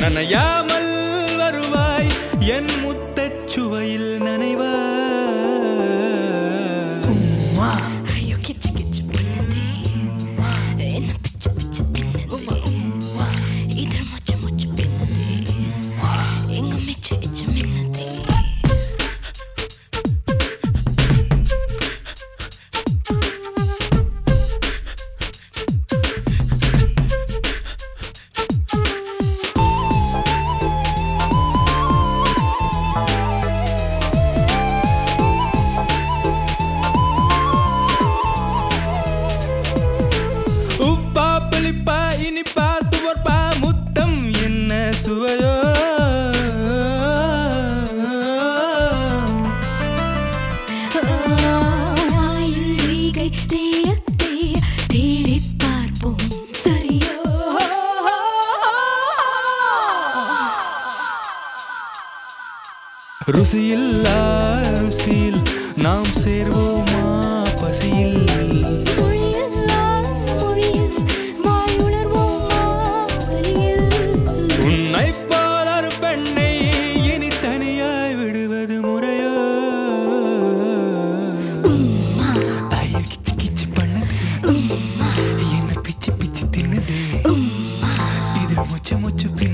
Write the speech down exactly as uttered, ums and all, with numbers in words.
நனையாமல் வருவாய் என் முத்தச் சுவையில் நனைவாய். ஐயோ கிச்சு கிச்சு பண்ணுதே, என்ன பிச்சு பிச்சு தின்னுதே, இதழ் மொச்சு மொச்சு பின்னுதே, எங்க மிச்சு இச்சு மின்னுதே. உப்பா புளிப்பா இனிப்பா துவர்ப்பா முத்தம் என்ன சுவையோ. ஈகை தேய தேய தேடிப் பார்ப்போம் சரியோ. ருசியில்லா ருசியில் நாம் சேர்வோமா பசியில். மொழியில்லா மொழியில் வாய் உணர்வோமா வலியில். உன்னை போல் ஒரு பெண்ணை இனி தனியாய் விடுவது முறையோ. உம்மா ஐயோ கிச்சு கிச்சு பண்ணுது, உம்மா என்ன பிச்சு பிச்சு தின்னுது, உம்மா இது முச்சு முச்சு